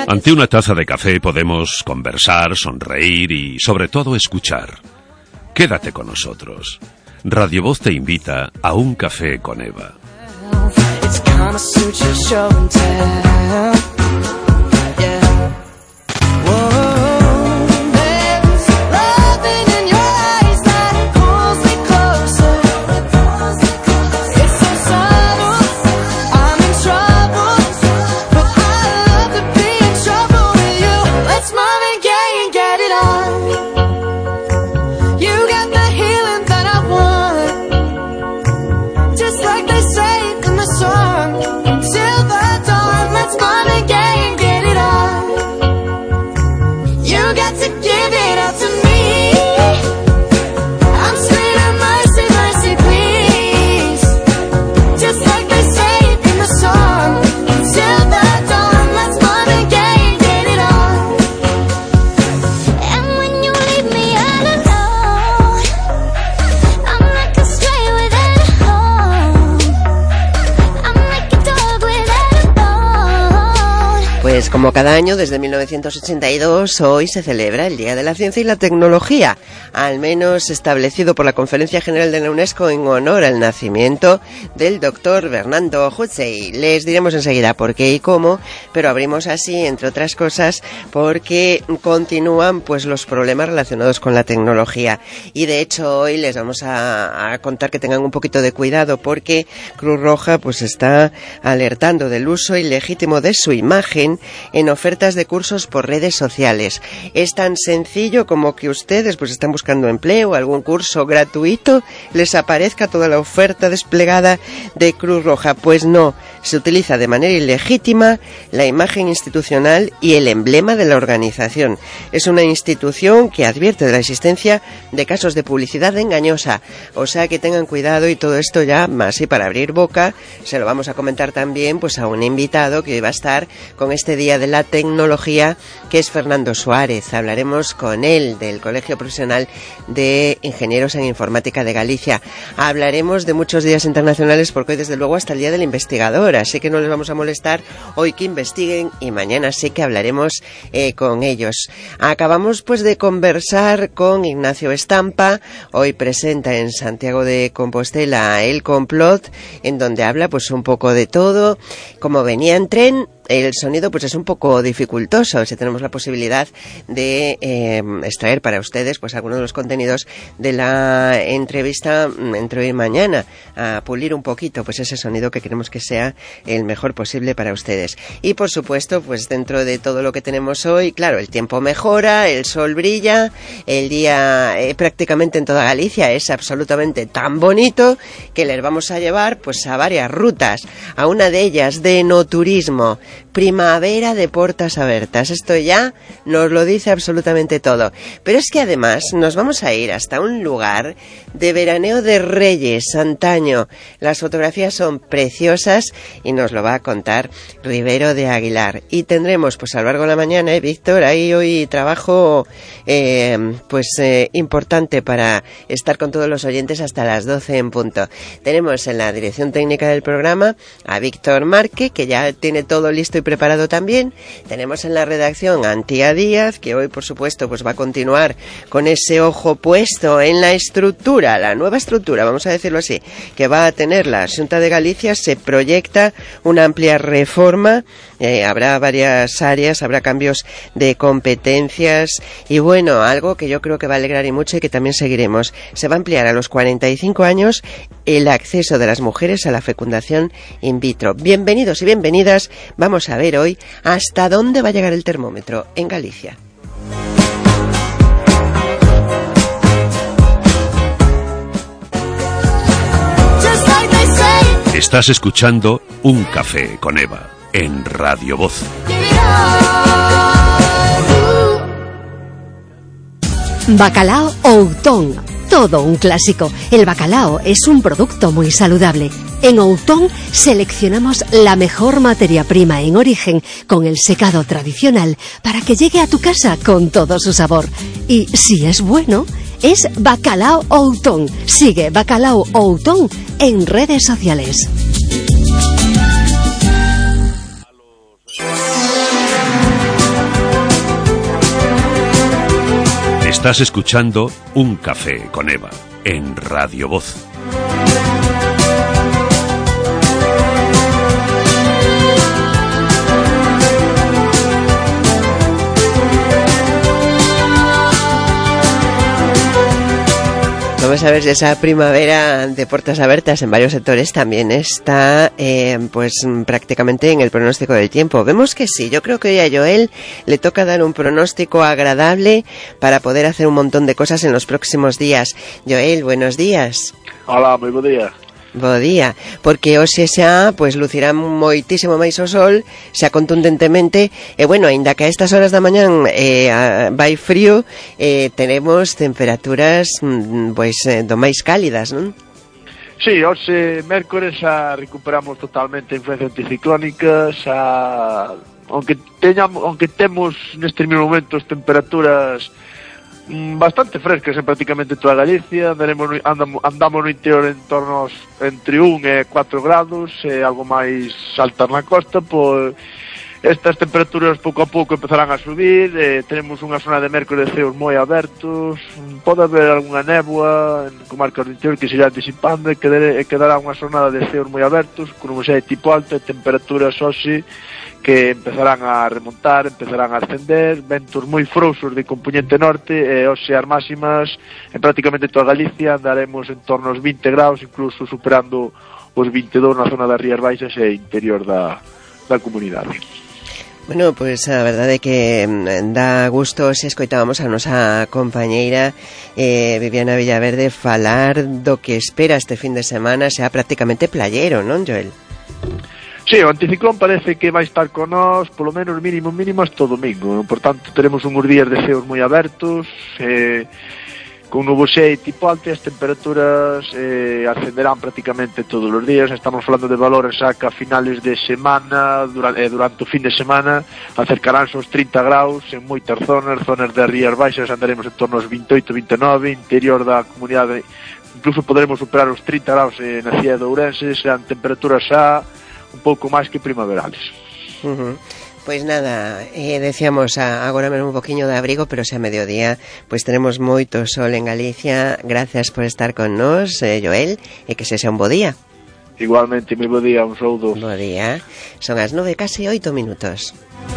Ante una taza de café podemos conversar, sonreír y, sobre todo, escuchar. Quédate con nosotros. Radio Voz te invita a un café con Eva. Pues como cada año, desde 1982, hoy se celebra el Día de la Ciencia y la Tecnología, al menos establecido por la Conferencia General de la UNESCO en honor al nacimiento del doctor Fernando Hutzey. Les diremos enseguida por qué y cómo, pero abrimos así, entre otras cosas, porque continúan pues los problemas relacionados con la tecnología. Y de hecho hoy les vamos a contar que tengan un poquito de cuidado, porque Cruz Roja pues está alertando del uso ilegítimo de su imagen en ofertas de cursos por redes sociales. Es tan sencillo como que ustedes pues están buscando empleo, algún curso gratuito, les aparezca toda la oferta desplegada de Cruz Roja. Pues no, se utiliza de manera ilegítima la imagen institucional y el emblema de la organización. Es una institución que advierte de la existencia de casos de publicidad engañosa, o sea que tengan cuidado, y todo esto ya más y para abrir boca se lo vamos a comentar también pues a un invitado que va a estar con este Día de la Tecnología, que es Fernando Suárez. Hablaremos con él del Colegio Profesional de Ingenieros en Informática de Galicia. Hablaremos de muchos días internacionales, porque hoy desde luego hasta el Día del Investigador, así que no les vamos a molestar hoy que investiguen, y mañana sí que hablaremos con ellos. Acabamos pues de conversar con Ignacio Estampa. Hoy presenta en Santiago de Compostela El Complot, en donde habla pues un poco de todo. Como venía en tren, el sonido pues es un poco dificultoso. Si tenemos la posibilidad de extraer para ustedes pues algunos de los contenidos de la entrevista entre hoy y mañana, a pulir un poquito pues ese sonido que queremos que sea el mejor posible para ustedes. Y por supuesto pues dentro de todo lo que tenemos hoy, claro, el tiempo mejora, el sol brilla, el día prácticamente en toda Galicia es absolutamente tan bonito que les vamos a llevar pues a varias rutas. A una de ellas de enoturismo, primavera de portas abiertas. Esto ya nos lo dice absolutamente todo. Pero es que además nos vamos a ir hasta un lugar de veraneo de Reyes, antaño. Las fotografías son preciosas y nos lo va a contar Rivero de Aguilar. Y tendremos pues a lo largo de la mañana, Víctor, ahí hoy trabajo importante para estar con todos los oyentes hasta las 12 en punto. Tenemos en la dirección técnica del programa a Víctor Marque, que ya tiene todo listo y preparado también. Tenemos en la redacción a Antía Díaz, que hoy por supuesto pues va a continuar con ese ojo puesto en la estructura, la nueva estructura, vamos a decirlo así, que va a tener la Xunta de Galicia. Se proyecta una amplia reforma, habrá varias áreas, habrá cambios de competencias y bueno, algo que yo creo que va a alegrar y mucho y que también seguiremos. Se va a ampliar a los 45 años el acceso de las mujeres a la fecundación in vitro. Bienvenidos y bienvenidas. Vamos a ver hoy hasta dónde va a llegar el termómetro en Galicia. Estás escuchando Un Café con Eva en Radio Voz. Bacalao Outón, todo un clásico. El bacalao es un producto muy saludable. En Outón seleccionamos la mejor materia prima en origen con el secado tradicional para que llegue a tu casa con todo su sabor. Y si es bueno, es Bacalao Outón. Sigue Bacalao Outón en redes sociales. Estás escuchando Un Café con Eva en Radio Voz. Vamos a ver si esa primavera de puertas abiertas en varios sectores también está pues prácticamente en el pronóstico del tiempo. Vemos que sí, yo creo que hoy a Joel le toca dar un pronóstico agradable para poder hacer un montón de cosas en los próximos días. Joel, buenos días. Hola, moi bo día. Bo día, porque hoxe xa pues lucirá moitísimo máis o sol, xa contundentemente, e bueno, aínda que a estas horas da mañán vai frío, tenemos temperaturas pois do máis cálidas, non? Sí, hoxe mércores xa recuperamos totalmente a influencia anticiclónica, xa aunque temos nestes momentos temperaturas bastante frescas en prácticamente toda Galicia, andamos no interior en torno entre 1 e 4 grados, algo máis altas na costa, pois estas temperaturas pouco a pouco empezarán a subir, tenemos unha zona de mércores de ceos moi abertos, pode haber algunha néboa en comarcas do interior que se irá disipando e quedará unha zona de ceos moi abertos, con un de tipo alto e temperaturas hoxe que empezarán a remontar, empezarán a ascender, ventos moi frouxos de componente norte, e hoxe as máximas en prácticamente toda Galicia andaremos en torno aos 20 graus, incluso superando os 22 na zona das Rías Baixas e interior da comunidade. Bueno, pois a verdade é que dá gusto se escoitábamos a nosa compañeira Viviana Villaverde falar do que espera este fin de semana, sea prácticamente playero, non, Joel? Sí, o anticiclón parece que vai estar con nós polo menos mínimo hasta o domingo, por tanto teremos uns días de ceos moi abertos, con nuboxei tipo alto, as temperaturas ascenderán prácticamente todos os días. Estamos falando de valores xa que a finales de semana, durante o fin de semana acercaránse aos 30 graus en moitas zonas das Rías Baixas andaremos en torno aos 28, 29, interior da comunidade incluso poderemos superar os 30 graus na cidade de Ourense, serán temperaturas xa un pouco máis que primaverales. Pois nada, decíamos agora mesmo un poquinho de abrigo, pero xa a mediodía pois tenemos moito sol en Galicia. Gracias por estar con nós, Joel, e que sexa un bo día. Igualmente, moi bo día, un saúdo. Bo día. Son as 9, casi 8 minutos.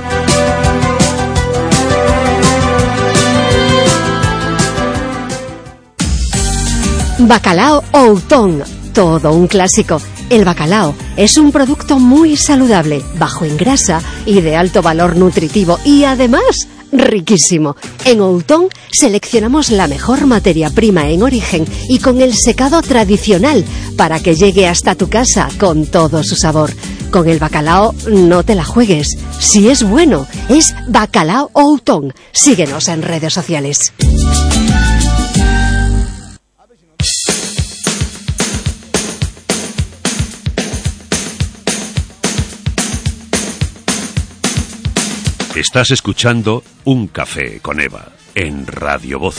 Bacalao Outón, todo un clásico. El bacalao es un producto muy saludable, bajo en grasa y de alto valor nutritivo y además riquísimo. En Outón seleccionamos la mejor materia prima en origen y con el secado tradicional para que llegue hasta tu casa con todo su sabor. Con el bacalao no te la juegues. Si es bueno, es Bacalao Outón. Síguenos en redes sociales. Estás escuchando Un Café con Eva en Radio Voz.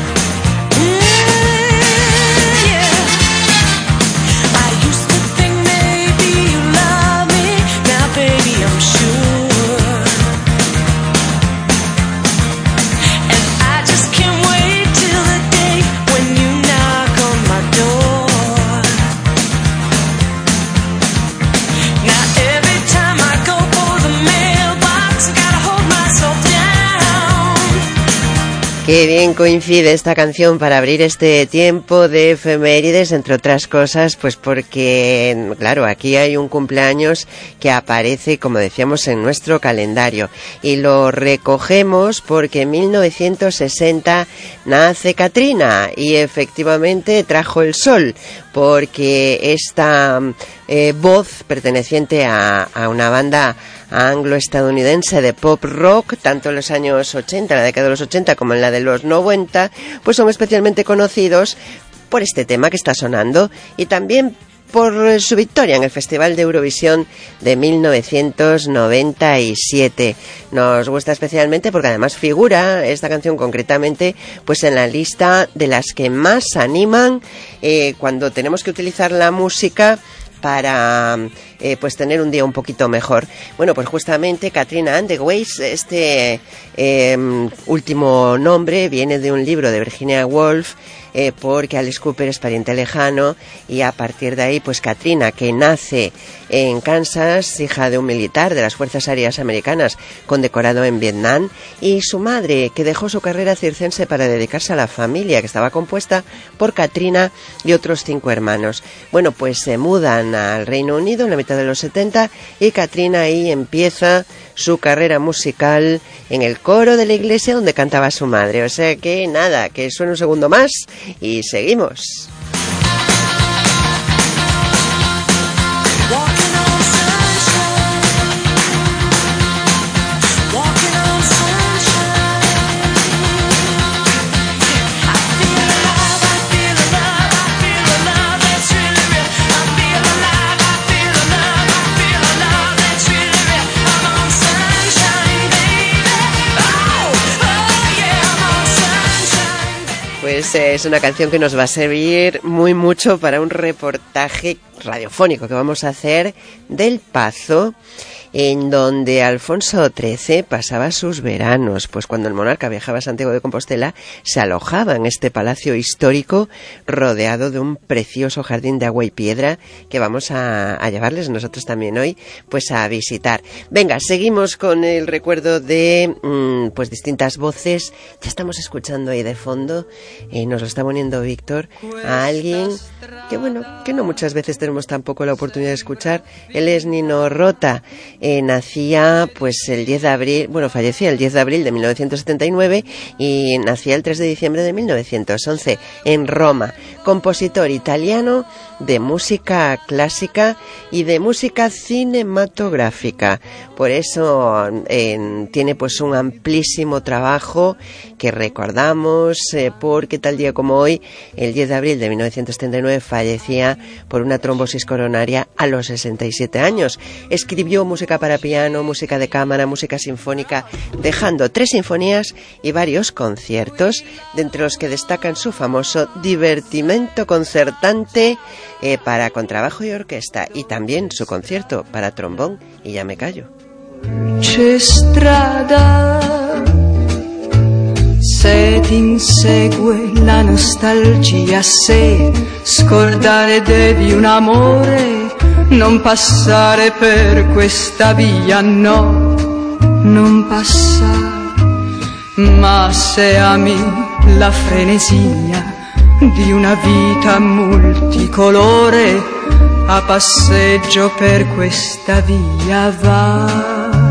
Qué bien coincide esta canción para abrir este tiempo de efemérides, entre otras cosas, pues porque, claro, aquí hay un cumpleaños que aparece, como decíamos, en nuestro calendario. Y lo recogemos porque en 1960 nace Katrina y efectivamente trajo el sol, porque esta voz perteneciente a una banda anglo-estadounidense de pop rock, tanto en los años 80, en la década de los 80 como en la de los 90, pues son especialmente conocidos por este tema que está sonando y también por su victoria en el Festival de Eurovisión de 1997. Nos gusta especialmente porque además figura esta canción concretamente pues en la lista de las que más animan cuando tenemos que utilizar la música para pues tener un día un poquito mejor. Bueno, pues justamente Katrina and the Waves, este último nombre viene de un libro de Virginia Woolf, porque Alice Cooper es pariente lejano, y a partir de ahí pues Katrina, que nace en Kansas, hija de un militar de las Fuerzas Aéreas Americanas condecorado en Vietnam, y su madre, que dejó su carrera circense para dedicarse a la familia, que estaba compuesta por Katrina y otros 5 hermanos. Bueno, pues se mudan al Reino Unido en la mitad de los 70 y Katrina ahí empieza su carrera musical en el coro de la iglesia donde cantaba su madre. O sea que nada, que suene un segundo más y seguimos. Pues es una canción que nos va a servir mucho para un reportaje radiofónico que vamos a hacer del Pazo, en donde Alfonso XIII pasaba sus veranos, pues cuando el monarca viajaba a Santiago de Compostela se alojaba en este palacio histórico rodeado de un precioso jardín de agua y piedra que vamos a llevarles nosotros también hoy pues a visitar. Venga, seguimos con el recuerdo de pues distintas voces. Ya estamos escuchando ahí de fondo, nos lo está poniendo Víctor, a alguien que bueno, que no muchas veces tenemos tampoco la oportunidad de escuchar. Él es Nino Rota. Nacía pues el 10 de abril, bueno, fallecía el 10 de abril de 1979 y nacía el 3 de diciembre de 1911 en Roma. Compositor italiano de música clásica y de música cinematográfica. Por eso tiene pues un amplísimo trabajo que recordamos, porque tal día como hoy, el 10 de abril de 1979, fallecía por una trombosis coronaria a los 67 años. Escribió música para piano, música de cámara, música sinfónica, dejando 3 sinfonías y varios conciertos, de entre los que destacan su famoso Divertimento concertante para contrabajo y orquesta, y también su concierto para trombón y ya me callo. C'è strada se ti insegue la nostalgia, se scordare devi un amore, non passare per questa via, no, non passare, ma se ami la frenesia di una vita multicolore, a passeggio per questa via va.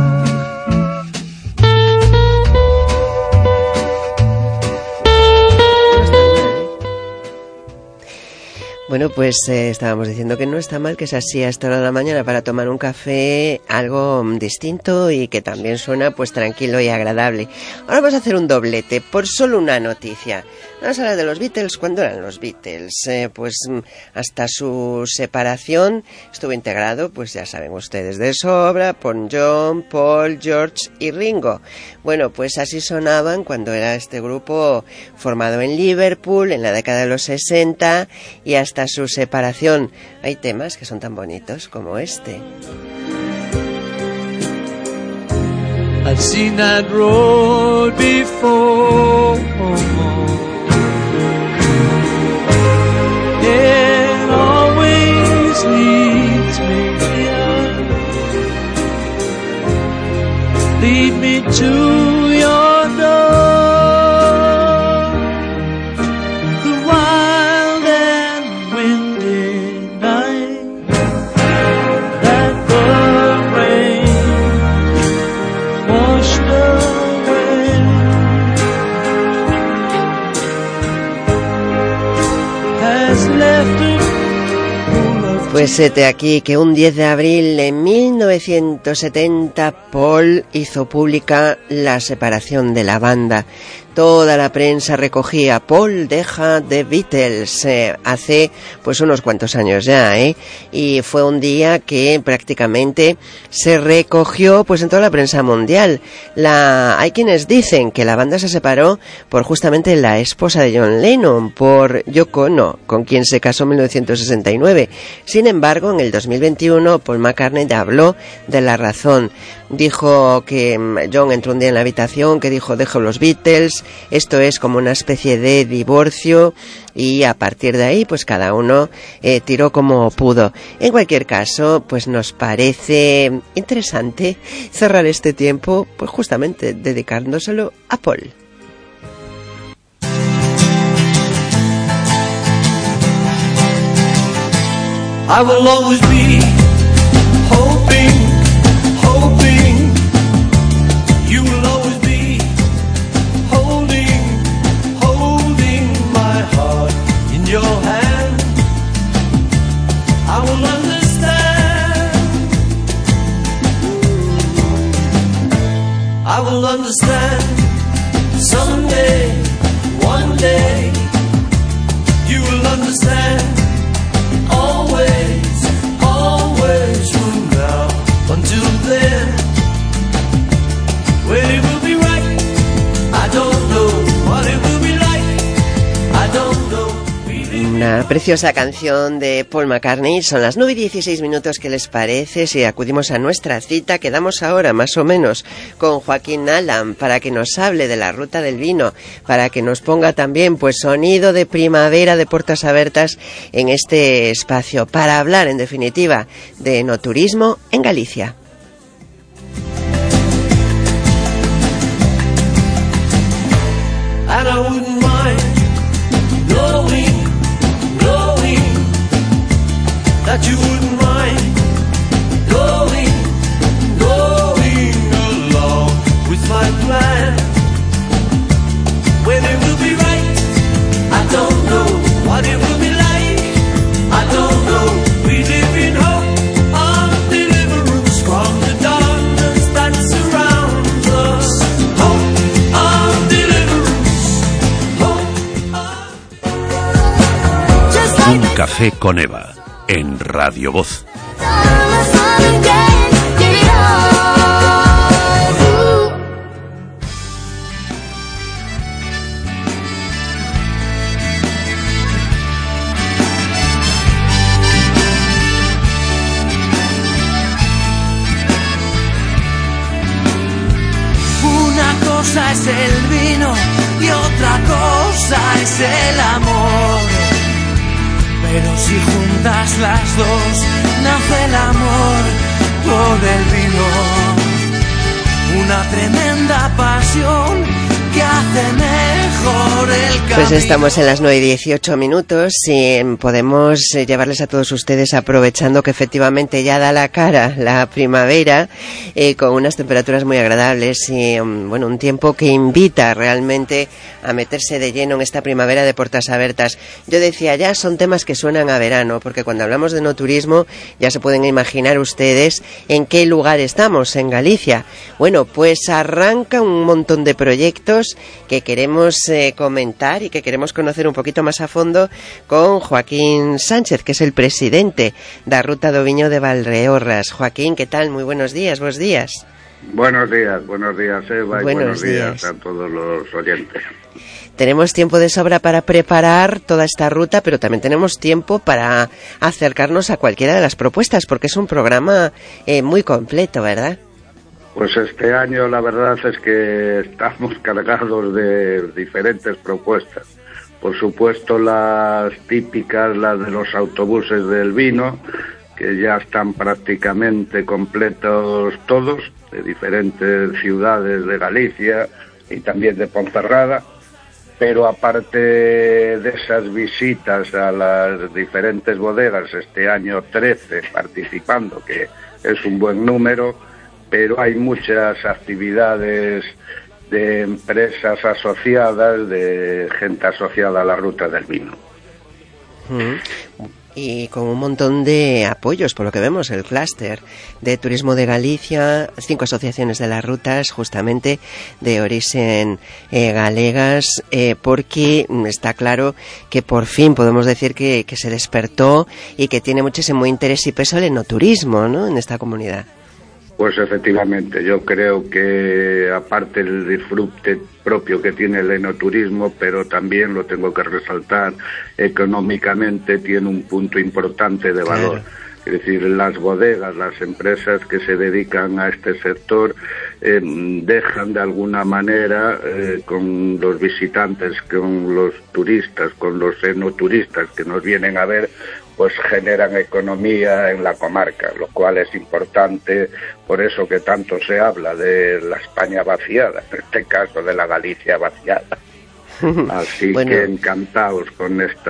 Bueno, pues estábamos diciendo que no está mal que sea así a esta hora de la mañana para tomar un café, algo distinto y que también suena pues tranquilo y agradable. Ahora vamos a hacer un doblete por solo una noticia. Vamos a hablar de los Beatles. ¿Cuándo eran los Beatles? Pues hasta su separación estuvo integrado, pues ya saben ustedes de sobra, por John, Paul, George y Ringo. Bueno, pues así sonaban cuando era este grupo formado en Liverpool en la década de los 60 y hasta su separación. Hay temas que son tan bonitos como este. I've seen that road before. It always leads me here. Lead me to your door. The wild and windy night that the rain washed away. Has left a pool of Pues hete aquí que un 10 de abril de 1970 Paul hizo pública la separación de la banda. Toda la prensa recogía: Paul deja The Beatles, hace pues unos cuantos años ya, y fue un día que prácticamente se recogió pues en toda la prensa mundial. Hay quienes dicen que la banda se separó por justamente la esposa de John Lennon, por Yoko Ono, con quien se casó en 1969. Sin embargo, en el 2021 Paul McCartney ya habló de la razón. Dijo que John entró un día en la habitación, que dijo: dejo los Beatles, esto es como una especie de divorcio, y a partir de ahí pues cada uno tiró como pudo. En cualquier caso, pues nos parece interesante cerrar este tiempo pues justamente dedicándoselo a Paul. I will always be hoping, hoping. You will always be holding, holding my heart in your hand. I will understand. I will understand someday, one day. You will understand. Always, always from now until then. When it will be right, I don't know. What it will be like, I don't know. Una preciosa canción de Paul McCartney. Son las 9:16. ¿Qué les parece si acudimos a nuestra cita? Quedamos ahora más o menos con Joaquín Allan para que nos hable de la ruta del vino, para que nos ponga también pues sonido de primavera de puertas abiertas en este espacio, para hablar en definitiva de enoturismo en Galicia. And I wouldn't mind knowing that you wouldn't mind going along with my plan. When it will be right, I don't know. What it will be like, I don't know. We live in hope of deliverance from the darkness that surrounds us. Hope of deliverance. Hope of... Un café con Eva, en Radio Voz. Una cosa es el vino y otra cosa es el amor. Pero si juntas las dos, nace el amor por el vino. Una tremenda pasión que hace mejor el camino. Pues estamos en las 9:18 y podemos llevarles a todos ustedes, aprovechando que efectivamente ya da la cara la primavera, con unas temperaturas muy agradables y bueno, un tiempo que invita realmente a meterse de lleno en esta primavera de puertas abiertas. Yo decía, ya son temas que suenan a verano, porque cuando hablamos de enoturismo ya se pueden imaginar ustedes en qué lugar estamos, en Galicia. Bueno, pues arranca un montón de proyectos que queremos comentar y que queremos conocer un poquito más a fondo con Joaquín Sánchez, que es el presidente da Ruta do Viño de Valdeorras. Joaquín, ¿qué tal? Muy buenos días, buenos días. Buenos días, Eva, y buenos días a todos los oyentes. Tenemos tiempo de sobra para preparar toda esta ruta, pero también tenemos tiempo para acercarnos a cualquiera de las propuestas, porque es un programa muy completo, ¿verdad? Pues este año la verdad es que estamos cargados de diferentes propuestas. Por supuesto las típicas, las de los autobuses del vino, que ya están prácticamente completos todos, de diferentes ciudades de Galicia y también de Ponferrada. Pero aparte de esas visitas a las diferentes bodegas, este año 13 participando, que es un buen número, pero hay muchas actividades de empresas asociadas, de gente asociada a la Ruta del Vino. Y con un montón de apoyos, por lo que vemos, el clúster de turismo de Galicia, 5 asociaciones de las rutas, justamente de origen galegas, porque está claro que por fin podemos decir que se despertó y que tiene muchísimo interés y peso el enoturismo, ¿no?, en esta comunidad. Pues efectivamente, yo creo que aparte el disfrute propio que tiene el enoturismo, pero también lo tengo que resaltar, económicamente tiene un punto importante de valor. Claro. Es decir, las bodegas, las empresas que se dedican a este sector dejan de alguna manera con los visitantes, con los turistas, con los enoturistas que nos vienen a ver, pues generan economía en la comarca, lo cual es importante, por eso que tanto se habla de la España vaciada, en este caso de la Galicia vaciada. Así bueno, que encantados con este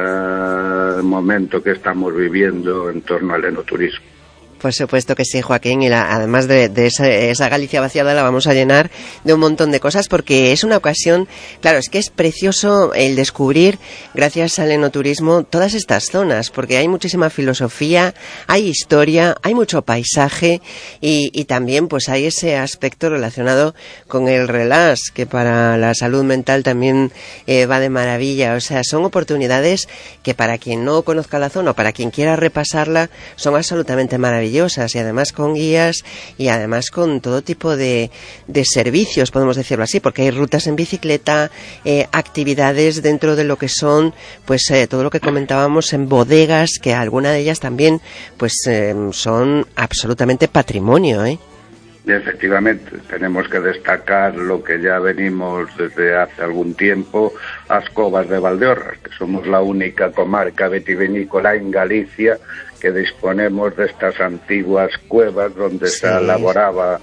momento que estamos viviendo en torno al enoturismo. Por supuesto que sí, Joaquín, y además de esa Galicia vaciada la vamos a llenar de un montón de cosas, porque es una ocasión, claro, es que es precioso el descubrir, gracias al enoturismo, todas estas zonas, porque hay muchísima filosofía, hay historia, hay mucho paisaje y también pues hay ese aspecto relacionado con el relax, que para la salud mental también va de maravilla. O sea, son oportunidades que para quien no conozca la zona o para quien quiera repasarla son absolutamente maravillosas. Y además con guías y además con todo tipo de servicios, podemos decirlo así, porque hay rutas en bicicleta, actividades dentro de lo que son pues todo lo que comentábamos en bodegas, que alguna de ellas también pues son absolutamente patrimonio, Efectivamente, tenemos que destacar lo que ya venimos desde hace algún tiempo, las Covas de Valdeorras, que somos la única comarca vitivinícola en Galicia que disponemos de estas antiguas cuevas donde se elaboraba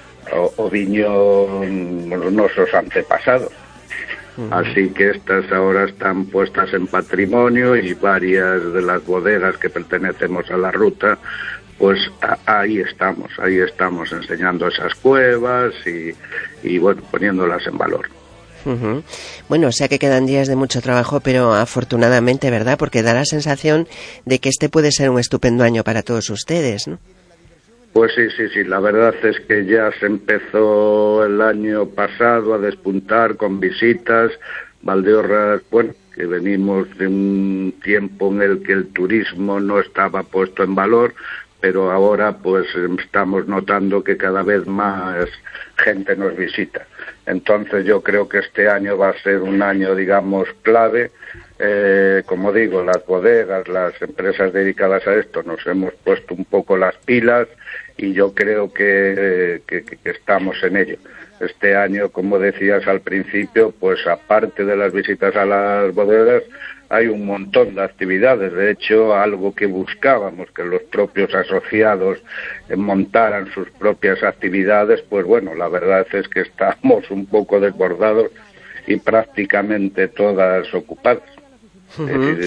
o viño nuestros antepasados. Así que estas ahora están puestas en patrimonio y varias de las bodegas que pertenecemos a la ruta, pues ahí estamos enseñando esas cuevas y bueno, poniéndolas en valor. Uh-huh. Bueno, o sea que quedan días de mucho trabajo, pero afortunadamente, ¿verdad? Porque da la sensación de que este puede ser un estupendo año para todos ustedes, ¿no? Pues sí, la verdad es que ya se empezó el año pasado a despuntar con visitas. Valdeorras, bueno, que venimos de un tiempo en el que el turismo no estaba puesto en valor, pero ahora pues estamos notando que cada vez más gente nos visita. Entonces yo creo que este año va a ser un año, digamos, clave. Como digo, las bodegas, las empresas dedicadas a esto, nos hemos puesto un poco las pilas y yo creo que estamos en ello. Este año, como decías al principio, pues aparte de las visitas a las bodegas, hay un montón de actividades. De hecho, algo que buscábamos, que los propios asociados montaran sus propias actividades, pues bueno, la verdad es que estamos un poco desbordados y prácticamente todas ocupadas. Uh-huh.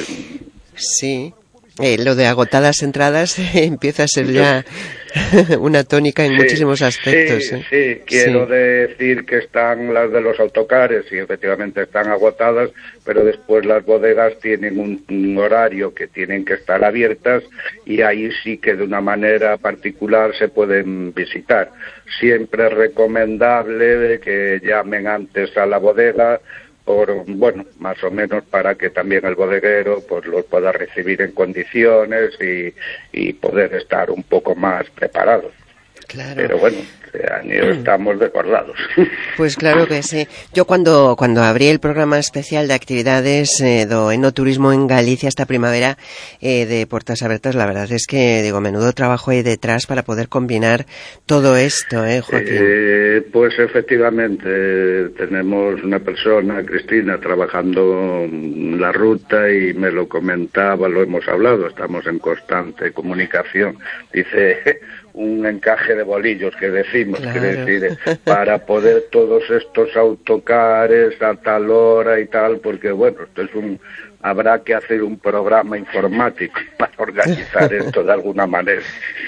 Sí. Lo de agotadas entradas empieza a ser ya una tónica en muchísimos aspectos. Sí, quiero decir que están las de los autocares y efectivamente están agotadas, pero después las bodegas tienen un horario que tienen que estar abiertas y ahí sí que de una manera particular se pueden visitar. Siempre es recomendable que llamen antes a la bodega, bueno, más o menos para que también el bodeguero pues los pueda recibir en condiciones y poder estar un poco más preparados. Claro. Pero bueno, este año estamos desbordados. Pues claro que sí. Yo cuando abrí el programa especial de actividades do enoturismo en Galicia esta primavera de Portas Abertas, la verdad es que digo, menudo trabajo hay detrás para poder combinar todo esto, Joaquín. Pues efectivamente tenemos una persona, Cristina, trabajando en la ruta y me lo comentaba, lo hemos hablado, estamos en constante comunicación. Dice, un encaje de bolillos que decimos, claro. Quiere decir, para poder todos estos autocares a tal hora y tal, porque bueno, esto es habrá que hacer un programa informático para organizar esto de alguna manera.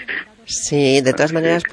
Sí, de todas maneras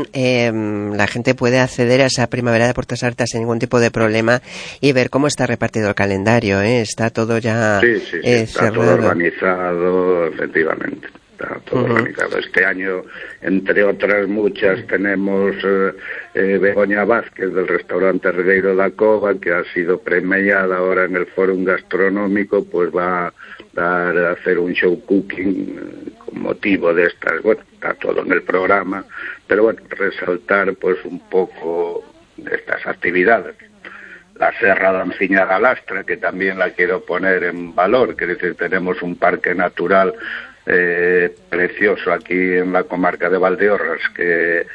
la gente puede acceder a esa primavera de Portas Abertas sin ningún tipo de problema y ver cómo está repartido el calendario, Está todo ya está cerrado. todo organizado, efectivamente. está todo organizado. Este año, entre otras muchas, tenemos Begoña Vázquez del restaurante Regueiro da Cova, que ha sido premiada ahora en el Fórum Gastronómico, pues va a hacer un show cooking con motivo de estas, bueno, está todo en el programa, pero bueno, resaltar pues un poco de estas actividades. La Serra de Anciña Lastra, que también la quiero poner en valor, que es decir, tenemos un parque natural precioso aquí en la comarca de Valdeorras, que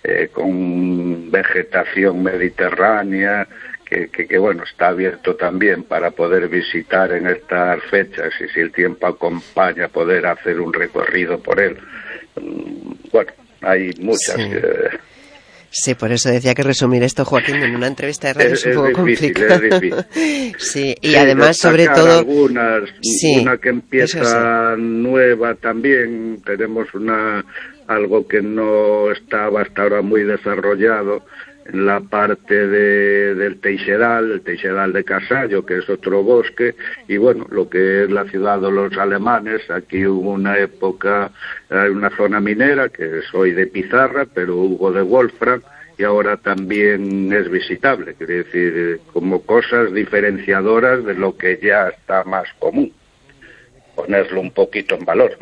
con vegetación mediterránea, que bueno, está abierto también para poder visitar en estas fechas, y si el tiempo acompaña, poder hacer un recorrido por él. Bueno, hay muchas... Sí. Sí, por eso decía que resumir esto, Joaquín, en una entrevista de radio es un poco difícil, complicado. Es difícil. Sí, y además, sobre todo... Algunas, sí, una que empieza nueva también, tenemos algo que no estaba hasta ahora muy desarrollado, en la parte del Teixeral, el Teixeral de Casallo, que es otro bosque, y bueno, lo que es la ciudad de los alemanes. Aquí hubo una época, hay una zona minera, que soy de pizarra, pero hubo de wolfram, y ahora también es visitable, quiere decir, como cosas diferenciadoras de lo que ya está más común, ponerlo un poquito en valor.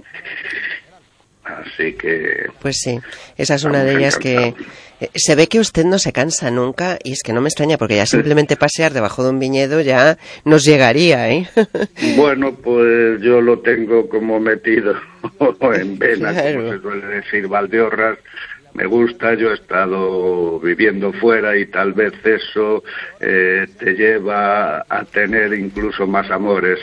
Así que... Pues sí, esa es una de ellas que... Se ve que usted no se cansa nunca, y es que no me extraña, porque ya simplemente pasear debajo de un viñedo ya nos llegaría, ¿eh? Bueno, pues yo lo tengo como metido en vena, claro. Como se suele decir, Valdeorras. Me gusta, yo he estado viviendo fuera y tal vez eso te lleva a tener incluso más amores,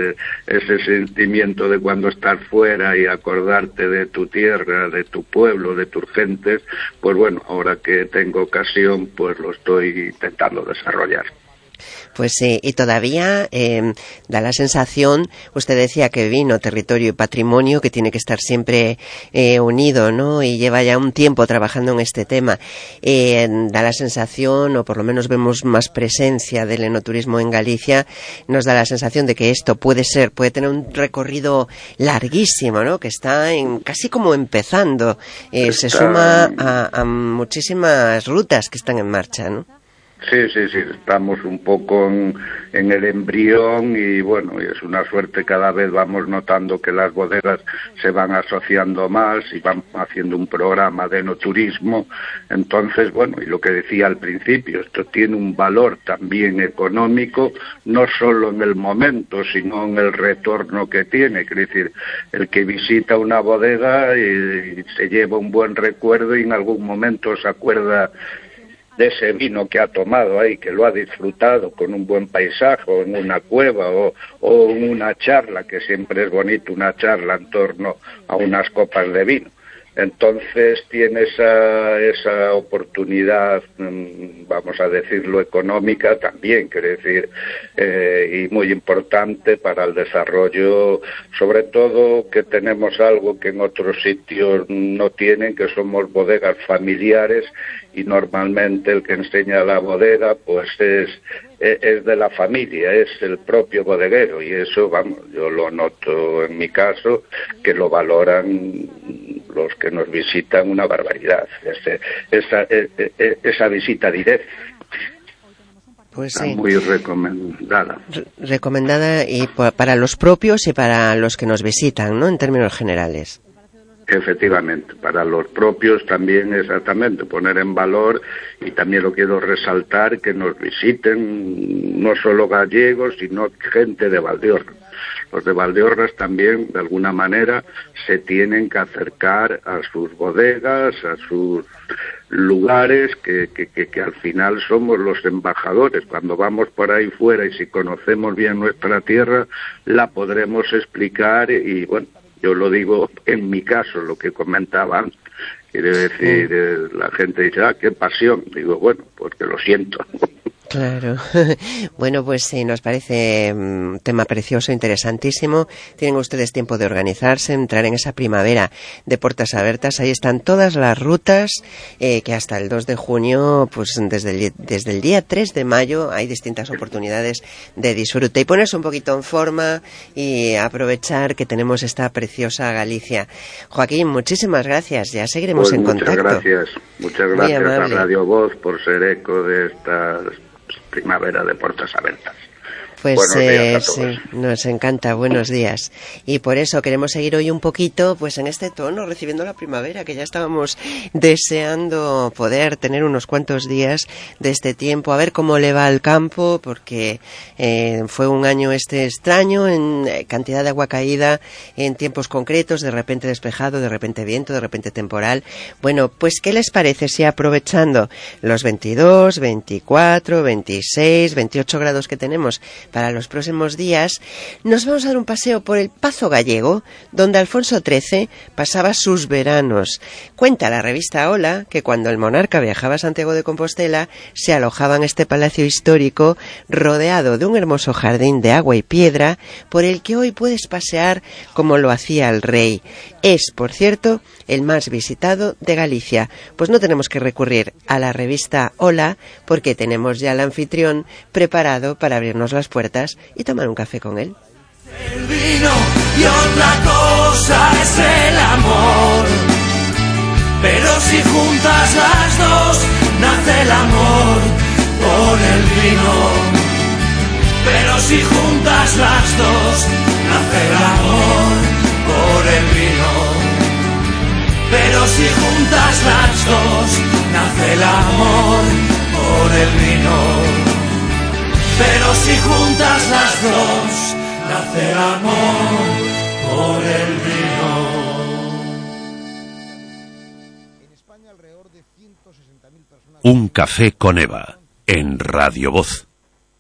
ese sentimiento de cuando estás fuera y acordarte de tu tierra, de tu pueblo, de tus gentes. Pues bueno, ahora que tengo ocasión, pues lo estoy intentando desarrollar. Pues sí, y todavía da la sensación, usted decía que vino, territorio y patrimonio, que tiene que estar siempre unido, ¿no? Y lleva ya un tiempo trabajando en este tema. Da la sensación, o por lo menos vemos más presencia del enoturismo en Galicia, nos da la sensación de que esto puede tener un recorrido larguísimo, ¿no? Que está casi como empezando. Se suma a muchísimas rutas que están en marcha, ¿no? Sí, estamos un poco en el embrión, y bueno, es una suerte, cada vez vamos notando que las bodegas se van asociando más y van haciendo un programa de enoturismo. Entonces, bueno, y lo que decía al principio, esto tiene un valor también económico, no solo en el momento, sino en el retorno que tiene. Es decir, el que visita una bodega y se lleva un buen recuerdo, y en algún momento se acuerda de ese vino que ha tomado ahí, que lo ha disfrutado con un buen paisaje, o en una cueva, o en una charla, que siempre es bonito una charla en torno a unas copas de vino. Entonces tiene esa oportunidad, vamos a decirlo, económica también, quiere decir, y muy importante para el desarrollo, sobre todo que tenemos algo que en otros sitios no tienen, que somos bodegas familiares, y normalmente el que enseña la bodega pues es de la familia, es el propio bodeguero, y eso, vamos, yo lo noto en mi caso, que lo valoran los que nos visitan una barbaridad, esa visita directa. Pues está sí, muy recomendada. Recomendada, y para los propios y para los que nos visitan, ¿no? En términos generales. Efectivamente, para los propios también, exactamente, poner en valor, y también lo quiero resaltar, que nos visiten no solo gallegos, sino gente de Valdeorras. Los de Valdeorras también, de alguna manera, se tienen que acercar a sus bodegas, a sus lugares, que al final somos los embajadores. Cuando vamos por ahí fuera, y si conocemos bien nuestra tierra, la podremos explicar, y bueno, yo lo digo en mi caso, lo que comentaba antes. Quiere decir, la gente dice, qué pasión. Digo, bueno, porque lo siento. Claro. Bueno, pues sí, nos parece un tema precioso, interesantísimo. Tienen ustedes tiempo de organizarse, entrar en esa primavera de puertas abiertas. Ahí están todas las rutas que hasta el 2 de junio, pues desde el día 3 de mayo hay distintas oportunidades de disfrute y ponerse un poquito en forma y aprovechar que tenemos esta preciosa Galicia. Joaquín, muchísimas gracias. Ya seguiremos en contacto. Muchas gracias a Radio Voz por ser eco de esta primavera de puertas abiertas. Pues sí, nos encanta, buenos días. Y por eso queremos seguir hoy un poquito pues en este tono, recibiendo la primavera, que ya estábamos deseando poder tener unos cuantos días de este tiempo, a ver cómo le va al campo, porque fue un año extraño en cantidad de agua caída, en tiempos concretos, de repente despejado, de repente viento, de repente temporal. Bueno, pues ¿qué les parece si aprovechando los 22, 24, 26, 28 grados que tenemos para los próximos días, nos vamos a dar un paseo por el Pazo Gallego, donde Alfonso XIII pasaba sus veranos? Cuenta la revista Hola que cuando el monarca viajaba a Santiago de Compostela, se alojaba en este palacio histórico, rodeado de un hermoso jardín de agua y piedra, por el que hoy puedes pasear como lo hacía el rey. Es, por cierto, el más visitado de Galicia. Pues no tenemos que recurrir a la revista Hola, porque tenemos ya al anfitrión preparado para abrirnos las puertas y tomar un café con él. El vino y otra cosa es el amor, pero si juntas las dos nace el amor por el vino, pero si juntas las dos nace el amor por el vino, pero si juntas las dos nace el amor por el vino. Pero si juntas las dos, nace el amor por el vino. Un café con Eva, en Radio Voz.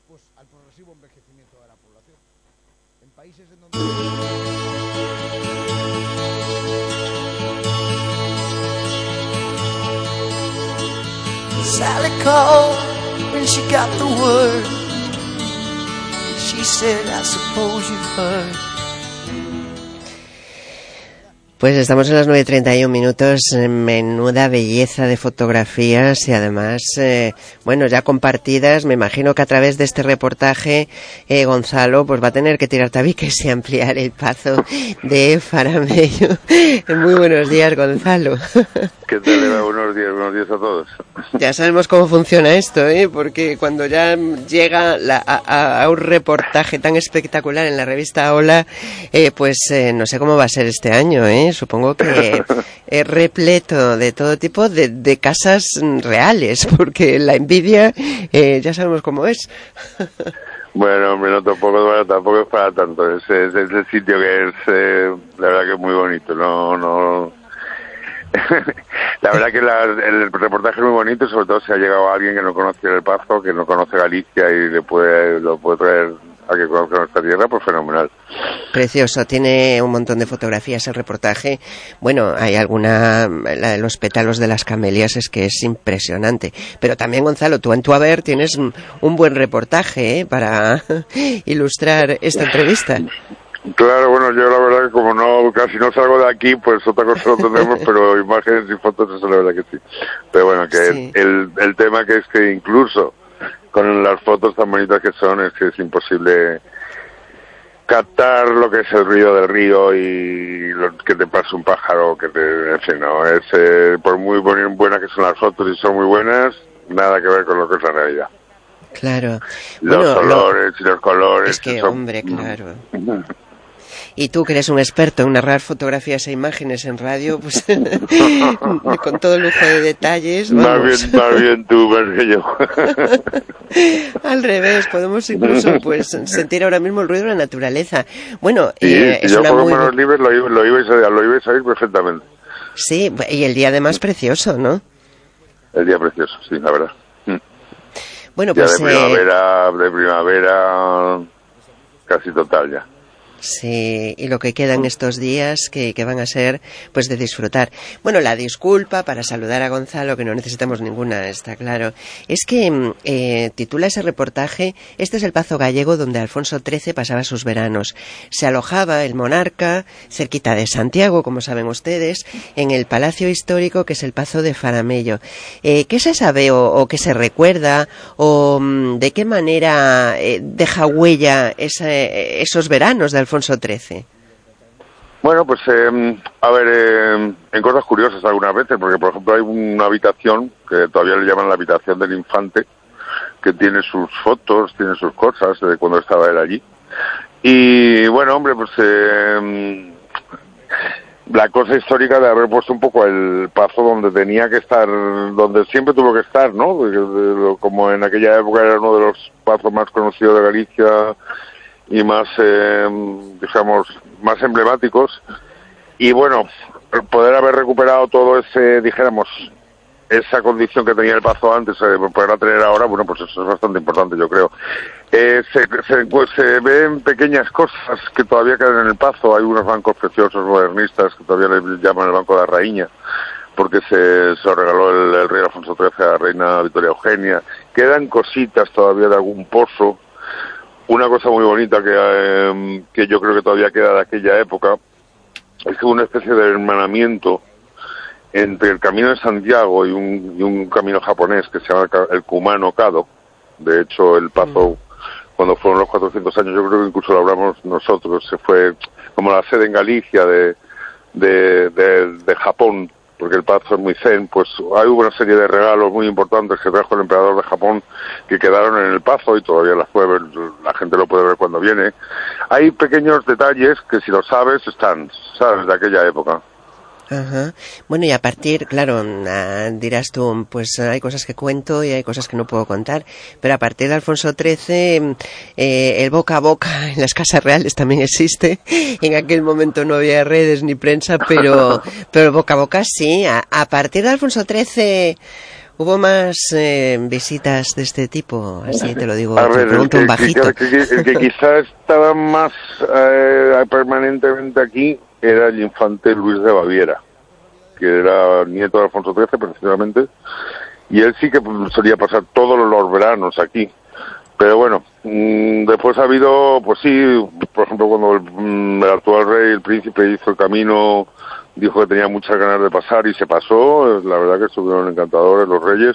Sally called when she got the word. She said, I suppose you've heard. Pues estamos en las 9:31, menuda belleza de fotografías y además, bueno, ya compartidas. Me imagino que a través de este reportaje, Gonzalo, pues va a tener que tirar tabiques y ampliar el pazo de Faramello. Muy buenos días, Gonzalo. ¿Qué tal, Eva? Buenos días a todos. Ya sabemos cómo funciona esto, porque cuando ya llega a un reportaje tan espectacular en la revista Hola, pues no sé cómo va a ser este año, Supongo que repleto de todo tipo de casas reales, porque la envidia ya sabemos cómo es. Bueno, hombre, no, tampoco es para tanto. Es el sitio que es, la verdad que es muy bonito. No. La verdad que el reportaje es muy bonito y sobre todo si ha llegado alguien que no conoce el Pazo, que no conoce Galicia y lo puede traer a que conozca nuestra tierra, pues fenomenal. Precioso, tiene un montón de fotografías el reportaje. Bueno, hay alguna, la de los pétalos de las camelias es que es impresionante. Pero también, Gonzalo, tú en tu haber tienes un buen reportaje para ilustrar esta entrevista. Claro, bueno, yo la verdad que como casi no salgo de aquí, pues otra cosa no tenemos, pero imágenes y fotos, eso la verdad que sí. Pero bueno, que sí. El tema que es que incluso con las fotos tan bonitas que son, es que es imposible captar lo que es el ruido del río y que te pase un pájaro, en fin, no, es por muy buenas que son las fotos y son muy buenas, nada que ver con lo que es la realidad. Claro. Los olores y los colores. Es que, hombre, claro. Y tú, que eres un experto en narrar fotografías e imágenes en radio, pues con todo lujo de detalles, vamos. Más bien tú, más que yo. Al revés, podemos incluso pues sentir ahora mismo el ruido de la naturaleza. Bueno, sí, es yo una por muy... manos libres lo ibais a oír perfectamente. Sí, y el día además precioso, ¿no? El día precioso, sí, la verdad. Bueno, ya pues... de primavera, casi total ya. Sí, y lo que quedan estos días que van a ser pues de disfrutar. Bueno, la disculpa para saludar a Gonzalo, que no necesitamos ninguna, está claro, es que titula ese reportaje: este es el Pazo Gallego donde Alfonso XIII pasaba sus veranos. Se alojaba el monarca cerquita de Santiago, como saben ustedes, en el Palacio Histórico, que es el Pazo de Faramello. ¿Qué se sabe o qué se recuerda o de qué manera deja huella esos veranos de Alfonso XIII? Bueno, pues a ver, en cosas curiosas algunas veces, porque por ejemplo hay una habitación que todavía le llaman la habitación del infante, que tiene sus fotos, tiene sus cosas de cuando estaba él allí. Y bueno, hombre, pues la cosa histórica de haber puesto un poco el Pazo donde tenía que estar, donde siempre tuvo que estar, ¿no? Como en aquella época era uno de los pazos más conocidos de Galicia y más, digamos, más emblemáticos. Y bueno, poder haber recuperado todo ese, dijéramos, esa condición que tenía el Pazo antes, poderla tener ahora, bueno, pues eso es bastante importante, yo creo. Se ven pequeñas cosas que todavía quedan en el Pazo. Hay unos bancos preciosos modernistas que todavía le llaman el Banco de la Raíña, porque se regaló el rey Alfonso XIII a la reina Victoria Eugenia. Quedan cositas todavía de algún pozo. Una cosa muy bonita que yo creo que todavía queda de aquella época es que una especie de hermanamiento entre el Camino de Santiago y un camino japonés que se llama el Kumano-Kado. De hecho, el Pazo, cuando fueron los 400 años, yo creo que incluso lo hablamos nosotros, se fue como la sede en Galicia de Japón, porque el Pazo es muy zen. Pues hay una serie de regalos muy importantes que trajo el emperador de Japón que quedaron en el Pazo y todavía las puede ver, la gente lo puede ver cuando viene. Hay pequeños detalles que, si lo sabes, sabes, de aquella época. Ajá. Bueno, y a partir, claro, dirás tú, pues hay cosas que cuento y hay cosas que no puedo contar, pero a partir de Alfonso XIII, el boca a boca en las casas reales también existe. En aquel momento no había redes ni prensa, pero el boca a boca sí. A partir de Alfonso XIII hubo más visitas de este tipo, así te lo digo, te pregunto en bajito. El que quizá estaba más permanentemente aquí era el infante Luis de Baviera, que era nieto de Alfonso XIII precisamente, y él sí que solía pasar todos los veranos aquí. Pero bueno, después ha habido, pues sí, por ejemplo, cuando el actual rey, el príncipe, hizo el camino, dijo que tenía muchas ganas de pasar y se pasó. La verdad que estuvieron encantadores los reyes.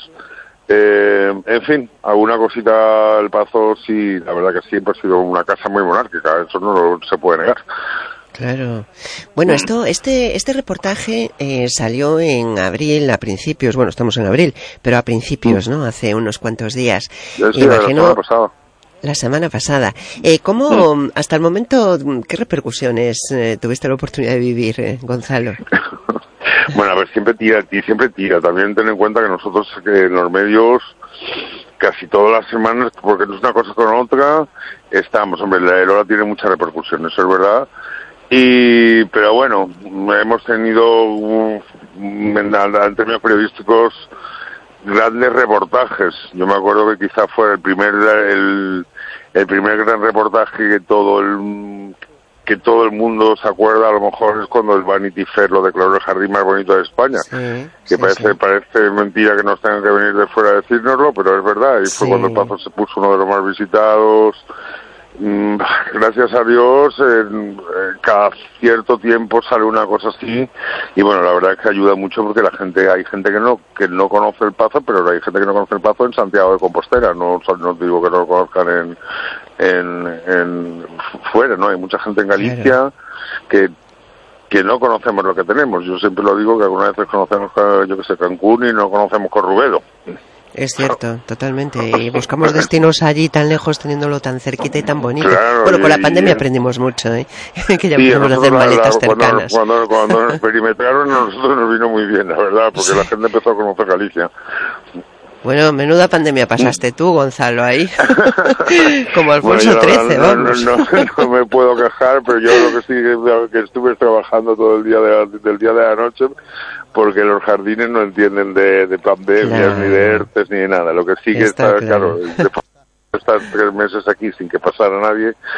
En fin, alguna cosita el Pazo, sí, la verdad que siempre ha sido una casa muy monárquica, eso no se puede negar. Claro. Bueno, este reportaje salió en abril, a principios, bueno, estamos en abril, pero a principios, ¿no? Hace unos cuantos días. Sí, imagino, la semana pasada. ¿Cómo, hasta el momento, qué repercusiones tuviste la oportunidad de vivir, Gonzalo? Bueno, a ver, siempre tira. También ten en cuenta que nosotros en los medios casi todas las semanas, porque no es una cosa con otra, estamos. Hombre, el hora tiene mucha repercusión, eso es verdad. Pero bueno, hemos tenido en términos periodísticos grandes reportajes. Yo me acuerdo que quizá fue el primer gran reportaje que todo el mundo se acuerda, a lo mejor, es cuando el Vanity Fair lo declaró el jardín más bonito de España. Sí, parece mentira que nos tengan que venir de fuera a decírnoslo, pero es verdad. Y fue cuando el Pazo se puso uno de los más visitados. Gracias a Dios, cada cierto tiempo sale una cosa así, y bueno, la verdad es que ayuda mucho, porque hay gente que no conoce el Pazo, pero hay gente que no conoce el Pazo en Santiago de Compostela. No digo que no lo conozcan en fuera, ¿no? Hay mucha gente en Galicia que no conocemos lo que tenemos. Yo siempre lo digo, que algunas veces conocemos, yo que sé, Cancún, y no conocemos Corrubedo. Es cierto, totalmente. Y buscamos destinos allí tan lejos, teniéndolo tan cerquita y tan bonito. Claro, bueno, con la pandemia aprendimos mucho, que ya podemos hacer maletas cercanas. Cuando nos perimetraron, a nosotros nos vino muy bien, la verdad, porque la gente empezó a conocer Galicia. Bueno, menuda pandemia pasaste tú, Gonzalo, ahí. Como Alfonso XIII, vamos. No me puedo quejar, pero yo lo que sí que estuve trabajando todo el día del día de la noche, porque los jardines no entienden de pandemias, ni de ERTES, ni de nada. Lo que sí que está claro, de estar 3 meses aquí sin que pasara nadie,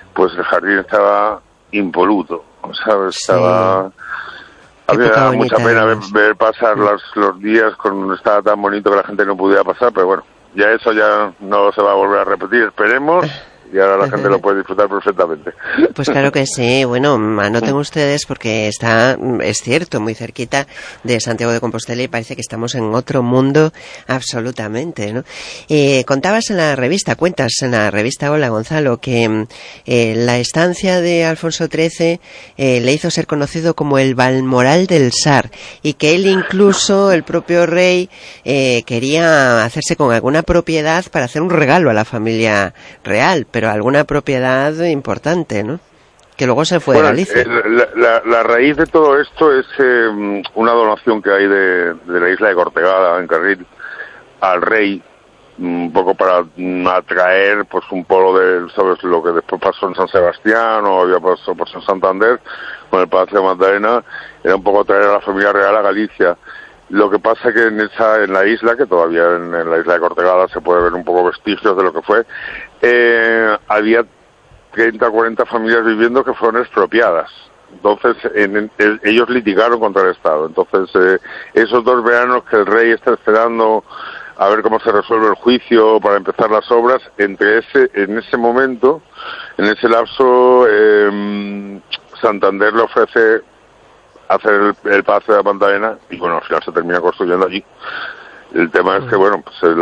pues el jardín estaba impoluto, ¿sabes? Estaba... A mí me daba mucha pena ver pasar los días cuando estaba tan bonito que la gente no pudiera pasar, pero bueno, ya eso ya no se va a volver a repetir, esperemos. Y ahora la gente lo puede disfrutar perfectamente. Pues claro que sí. Bueno, anoten ustedes porque está, es cierto, muy cerquita de Santiago de Compostela y parece que estamos en otro mundo absolutamente, ¿no? Contabas en la revista, cuentas en la revista Hola Gonzalo, que la estancia de Alfonso XIII le hizo ser conocido como el Balmoral del Sar y que él incluso, el propio rey, quería hacerse con alguna propiedad para hacer un regalo a la familia real, pero alguna propiedad importante, ¿no? Que luego se fue de Galicia. La raíz de todo esto es una donación que hay de la isla de Cortegada, en Carril, al rey, un poco para atraer pues un polo de, ¿sabes?, lo que después pasó en San Sebastián o había pasado por San Santander con el Palacio de Magdalena, era un poco traer a la familia real a Galicia. Lo que pasa que en la isla, que todavía en la isla de Cortegada se puede ver un poco vestigios de lo que fue, había 30 o 40 familias viviendo que fueron expropiadas. Entonces, ellos litigaron contra el Estado. Entonces, esos 2 veranos que el rey está esperando a ver cómo se resuelve el juicio para empezar las obras, en ese momento, en ese lapso, Santander le ofrece hacer el Palacio de la Magdalena y bueno, al final se termina construyendo allí. El tema es que bueno, pues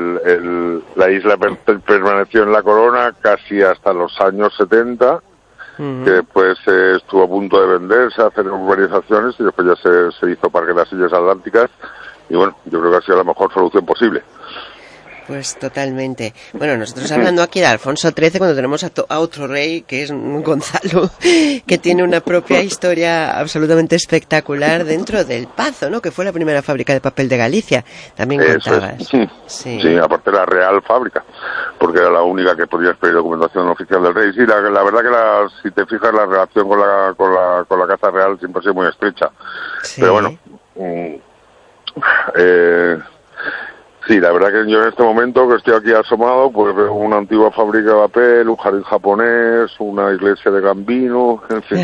la isla permaneció en la corona casi hasta los años 70, que después estuvo a punto de venderse, hacer urbanizaciones y después ya se hizo Parque de las Islas Atlánticas y bueno, yo creo que ha sido la mejor solución posible. Pues totalmente. Bueno, nosotros hablando aquí de Alfonso XIII cuando tenemos a otro rey, que es Gonzalo, que tiene una propia historia absolutamente espectacular dentro del Pazo, ¿no? Que fue la primera fábrica de papel de Galicia. También contabas. Sí, aparte la Real Fábrica, porque era la única que podía pedir documentación oficial del rey. Sí, la verdad que si te fijas, la relación con la Casa Real siempre ha sido muy estrecha. Sí. Pero bueno... sí, la verdad que yo en este momento que estoy aquí asomado, pues veo una antigua fábrica de papel, un jardín japonés, una iglesia de Gambino, en fin,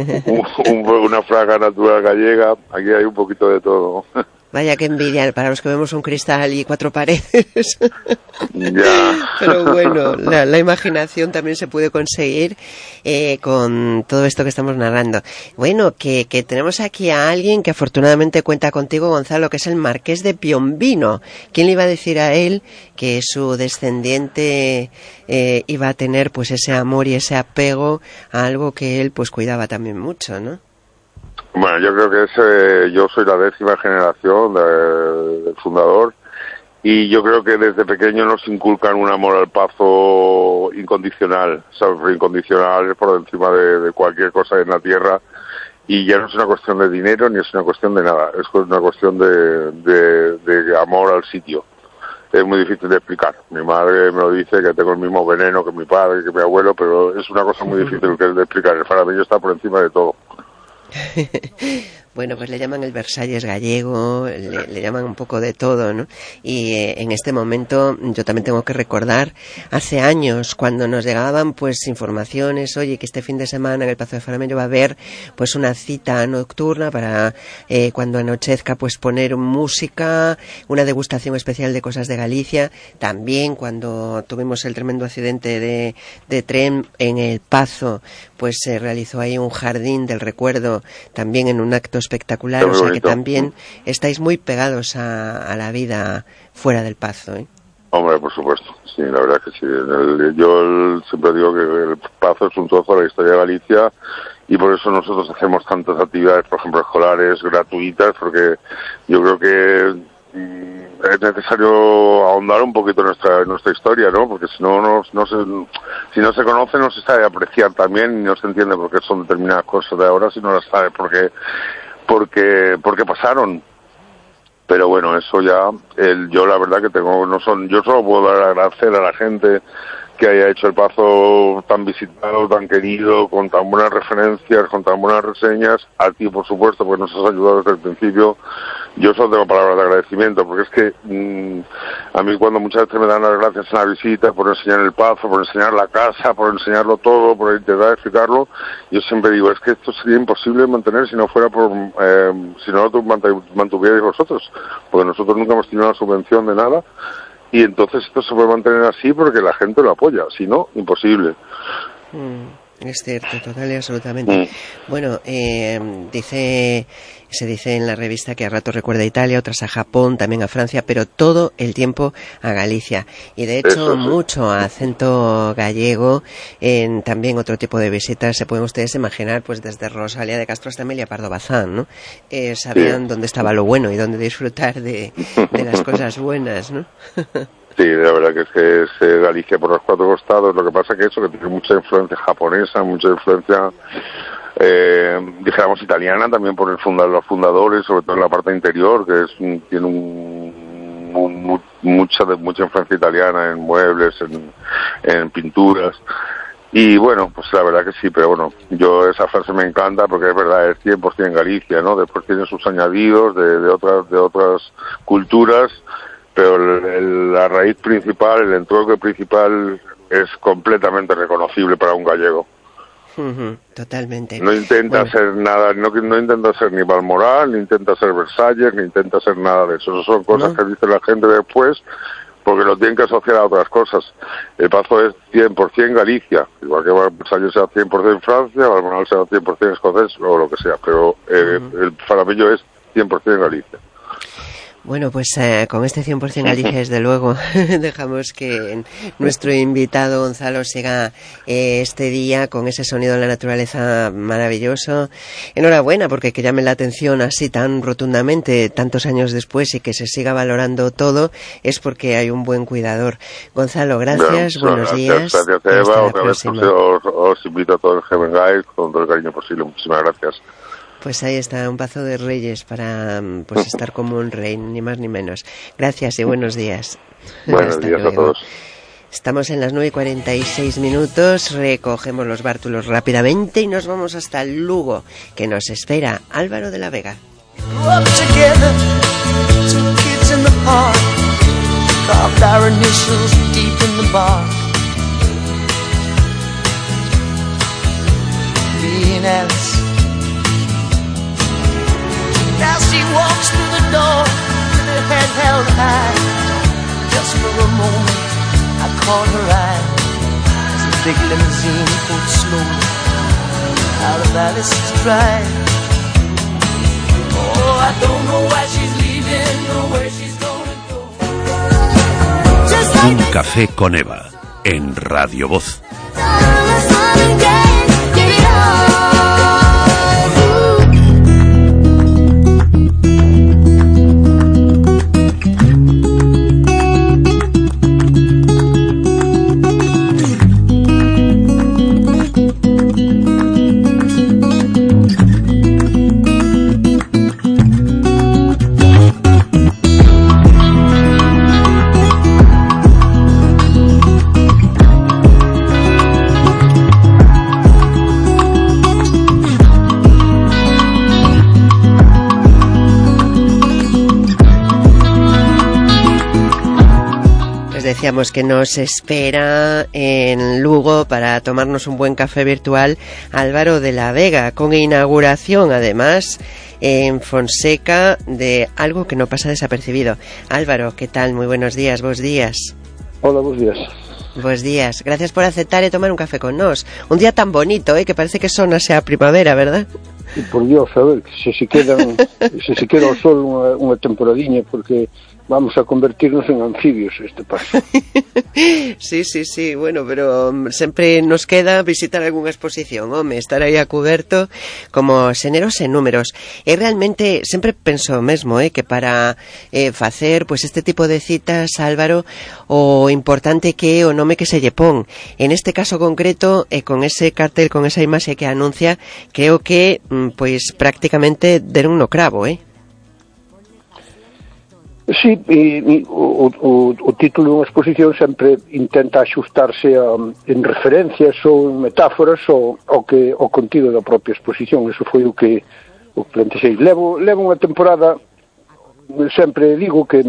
una fraga natural gallega, aquí hay un poquito de todo. Vaya que envidia para los que vemos un cristal y 4 paredes. Ya. Pero bueno, la imaginación también se puede conseguir con todo esto que estamos narrando. Bueno, que tenemos aquí a alguien que afortunadamente cuenta contigo, Gonzalo, que es el Marqués de Piombino. ¿Quién le iba a decir a él que su descendiente iba a tener pues ese amor y ese apego a algo que él pues cuidaba también mucho, ¿no? Bueno, yo creo que yo soy la 10ª generación del fundador y yo creo que desde pequeño nos inculcan un amor al Pazo incondicional, ¿sabes? Incondicional por encima de cualquier cosa en la tierra y ya no es una cuestión de dinero ni es una cuestión de nada, es una cuestión de amor al sitio. Es muy difícil de explicar. Mi madre me lo dice, que tengo el mismo veneno que mi padre, que mi abuelo, pero es una cosa muy difícil de explicar. El faramello está por encima de todo. Bueno, pues le llaman el Versalles gallego, le llaman un poco de todo, ¿no? Y en este momento yo también tengo que recordar hace años cuando nos llegaban pues informaciones, oye, que este fin de semana en el Pazo de Faramello va a haber pues una cita nocturna para cuando anochezca pues poner música, una degustación especial de cosas de Galicia. También cuando tuvimos el tremendo accidente de tren en el Pazo, pues se realizó ahí un jardín del recuerdo también en un acto espectacular, o sea que también estáis muy pegados a la vida fuera del Pazo, ¿eh? Hombre, por supuesto, sí, la verdad que sí. Yo siempre digo que el Pazo es un trozo de la historia de Galicia y por eso nosotros hacemos tantas actividades, por ejemplo, escolares, gratuitas, porque yo creo que es necesario ahondar un poquito nuestra historia, ¿no? Porque si no si no se conoce, no se sabe apreciar también y no se entiende por qué son determinadas cosas de ahora si no las sabe por qué pasaron. Pero bueno, eso ya, yo la verdad que yo solo puedo agradecer a la gente que haya hecho el Pazo tan visitado, tan querido, con tan buenas referencias, con tan buenas reseñas, a ti por supuesto, porque nos has ayudado desde el principio, yo solo tengo palabras de agradecimiento, porque es que a mí cuando muchas veces me dan las gracias en la visita por enseñar el Pazo, por enseñar la casa, por enseñarlo todo, por intentar explicarlo, yo siempre digo, es que esto sería imposible de mantener si no fuera por, si no lo mantuvierais vosotros, porque nosotros nunca hemos tenido una subvención de nada, y entonces esto se puede mantener así porque la gente lo apoya, si no, imposible. Es cierto, total y absolutamente. Bueno, se dice en la revista que a ratos recuerda a Italia, otras a Japón, también a Francia, pero todo el tiempo a Galicia. Y de hecho, mucho acento gallego en también otro tipo de visitas. Se pueden ustedes imaginar, pues desde Rosalía de Castro hasta Amelia Pardo Bazán, ¿no? Sabían dónde estaba lo bueno y dónde disfrutar de las cosas buenas, ¿no? Sí, la verdad que es Galicia por los cuatro costados. Lo que pasa que eso, que tiene mucha influencia japonesa, mucha influencia, dijéramos, italiana, también por los fundadores, sobre todo en la parte interior, que tiene mucha influencia italiana en muebles, en pinturas. Y bueno, pues la verdad que sí, pero bueno, yo esa frase me encanta porque es verdad, es 100% Galicia, ¿no? Después tiene sus añadidos de otras culturas, pero la raíz principal, el entronque principal es completamente reconocible para un gallego. Totalmente. No intenta ser nada, no intenta ser ni Balmoral, ni intenta ser Versalles, ni intenta ser nada de eso. Esas son cosas que dice la gente después, porque lo tienen que asociar a otras cosas. El Pazo es 100% Galicia, igual que Versalles sea 100% Francia, Balmoral sea 100% escocés o lo que sea, pero el Faramillo es 100% Galicia. Bueno, pues con este 100% Galicia, desde luego, dejamos que nuestro invitado Gonzalo siga este día con ese sonido de la naturaleza maravilloso. Enhorabuena, porque que llame la atención así tan rotundamente tantos años después y que se siga valorando todo, es porque hay un buen cuidador. Gonzalo, gracias, buenos días. Gracias, Eva. Otra vez os invito a todos que vengáis con todo el cariño posible. Muchísimas gracias. Pues ahí está, un Pazo de Reyes para estar como un rey, ni más ni menos. Gracias y buenos días. Buenos días a todos. Estamos en las 9:46, recogemos los bártulos rápidamente y nos vamos hasta el Lugo, que nos espera Álvaro de la Vega. Now she walks through the door with her head held high. Just for a moment I caught her eye as the big limousine pulled slowly out of Alice's drive. Oh, I don't know why she's leaving or where she's gonna go. Un café con Eva en Radio Voz. Decíamos que nos espera en Lugo para tomarnos un buen café virtual Álvaro de la Vega, con inauguración además en Fonseca de algo que no pasa desapercibido. Álvaro, ¿qué tal? Muy buenos días, vos días. Hola, vos días. Vos días. Gracias por aceptar y tomar un café con nos. Un día tan bonito, que parece que sona sea primavera, ¿verdad? Y por Dios, a ver, se queda o sol unha temporadiña, porque vamos a convertirnos en anfibios este paso. Sí, bueno, pero sempre nos queda visitar algunha exposición, estar aí a cuberto como xeneros e números. E realmente sempre penso mesmo, que para facer pues este tipo de citas, Álvaro, o importante que é o nome que se lle pon. En este caso concreto, con ese cartel, con esa imaxe que anuncia, creo que pues prácticamente deron no cravo, Sí, o título dunha exposición sempre intenta axustarse en referencias ou en metáforas ao contido da propia exposición. Eso foi o que plantexei. Levo unha temporada sempre digo que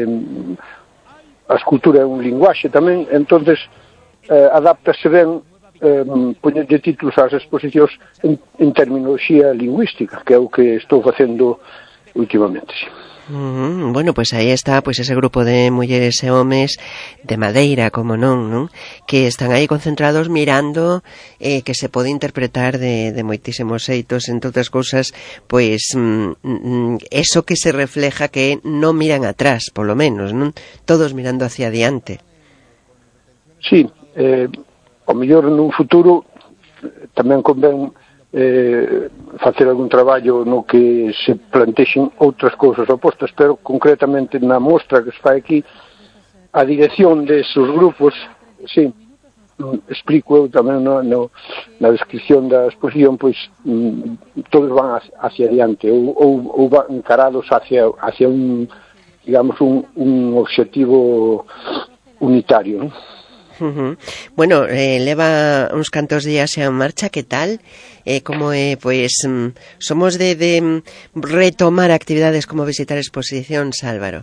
a escultura é un linguaxe tamén, entonces adáptase ben poñerlle títulos ás exposicións en terminoloxía lingüística, que é o que estou facendo últimamente, sí. Bueno, pues aí está pues ese grupo de mulleres e homes de Madeira, como non? Que están aí concentrados mirando que se pode interpretar de moitísimos xeitos, entre outras cousas, pues eso que se refleja que non miran atrás, polo menos, non? Todos mirando hacia adiante. Sí, ao mellor nun futuro tamén convén facer algún traballo no que se plantexen outras cousas opostas, pero concretamente na mostra que se fai aquí, a dirección desos grupos, sí, explico eu tamén na descripción da exposición, pois todos van hacia adiante ou van encarados hacia un, digamos, un objetivo unitario, non? Bueno, leva uns cantos días en marcha, que tal? Como pois somos de retomar actividades como visitar exposicións, Álvaro?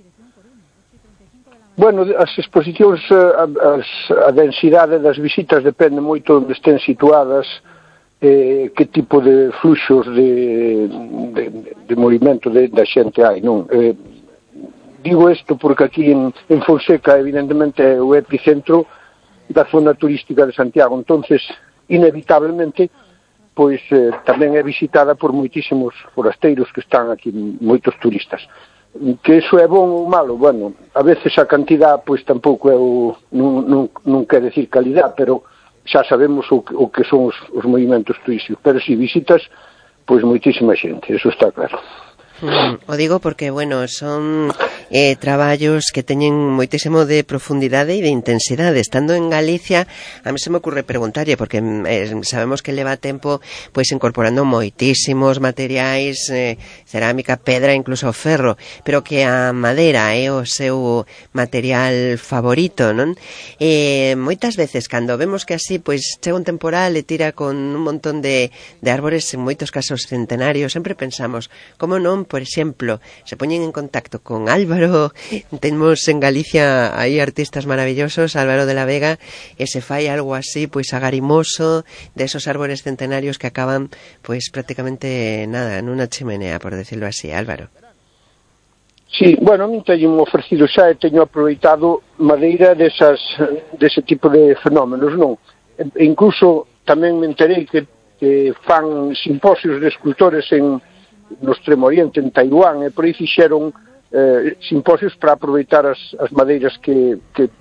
Bueno, as exposicións, a densidade das visitas depende moito onde estén situadas, que tipo de fluxos de movimento da xente hai, non? Digo isto porque aquí en Fonseca evidentemente é o epicentro da zona turística de Santiago, entonces inevitablemente pois tamén é visitada por moitísimos forasteiros que están aquí, moitos turistas. Que iso é bon ou malo? Bueno, a veces a cantidad pois tampouco é non quer decir calidad, pero xa sabemos o que son os movimentos turísticos, pero si visitas pois moitísima xente, eso está claro. O digo porque, bueno, son traballos que teñen moitísimo de profundidade e de intensidade. Estando en Galicia, a mí se me ocurre preguntarlle, porque sabemos que leva tempo pois incorporando moitísimos materiais, cerámica, pedra, incluso ferro, pero que a madeira é o seu material favorito, non? Moitas veces, cando vemos que así, pois chega un temporal e tira con un montón de árbores, en moitos casos centenarios, sempre pensamos, como non, por exemplo, se poñen en contacto con Álvaro. Temos en Galicia aí artistas maravillosos, Álvaro de la Vega, e se fai algo así, pois agarimoso, de esos árbores centenarios que acaban, pois prácticamente nada, nunha chimenea, por decirlo así, Álvaro. Sí, bueno, a mí teño ofrecido xa e teño aproveitado madeira dese tipo de fenómenos, non? E incluso tamén me enterei que fan simposios de escultores no Extremo Oriente, en Taiwán, e por aí fixeron simposios para aproveitar as madeiras que